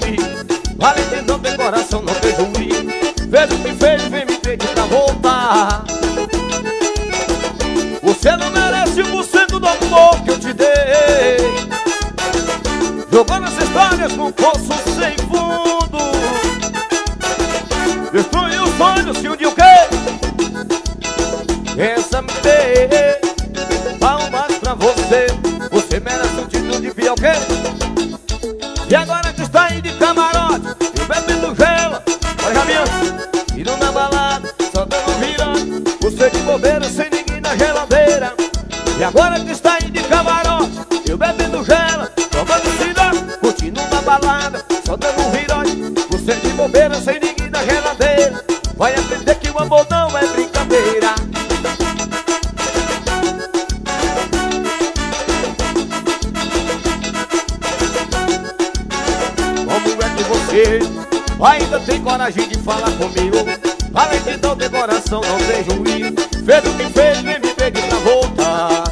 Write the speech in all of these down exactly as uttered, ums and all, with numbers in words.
ruim. Valente não tem coração, não tem juiz. Fez o que fez, vem me pedir pra voltar. Você não merece um por cento do amor que eu te dei. Jogou nessas histórias num poço sem fundo. Destruiu os sonhos que um dia o quê? Pensa me ter. Palmas pra você. Você merece um título de fiel quê? E agora que está aí de camarote e bebendo gelo, olha minha, indo na balada, só dando virando. Você de bobeira sem ninguém na geladeira. E agora que está aí de camarote eu bebendo gelo, tomando cigarro, curtindo na balada, só dando virote. Você de bobeira sem ninguém na geladeira. Vai aprender que o amor não é brincadeira. Você ainda tem coragem de falar comigo? Além de não ter coração, não tem juiz. Fez o que fez, vem me pedir pra voltar.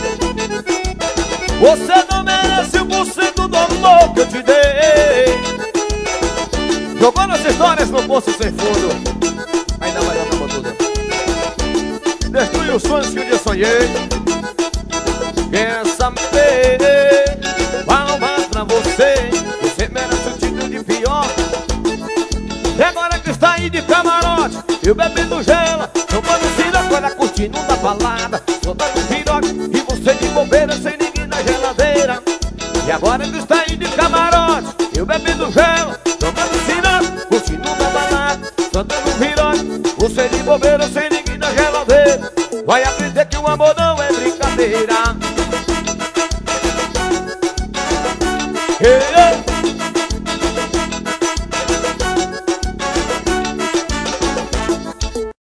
Você não merece um por cento do amor que eu te dei. Jogou nas histórias no poço sem fundo. Ainda vai dar pra tudo. Destruiu os sonhos que um dia sonhei. Pensa me ter. Palmas pra você. Você merece um título de pior. E agora que está aí de camarote eu bebendo gela, tomando cirocolha, curtindo da balada, soltando virote. E você de bobeira sem ninguém na geladeira. E agora que está aí de camarote eu bebendo gela, tomando cirocolha, curtindo da balada, soltando virote. Você de bobeira sem ninguém na geladeira. Vai aprender que o amor não é brincadeira. Hey.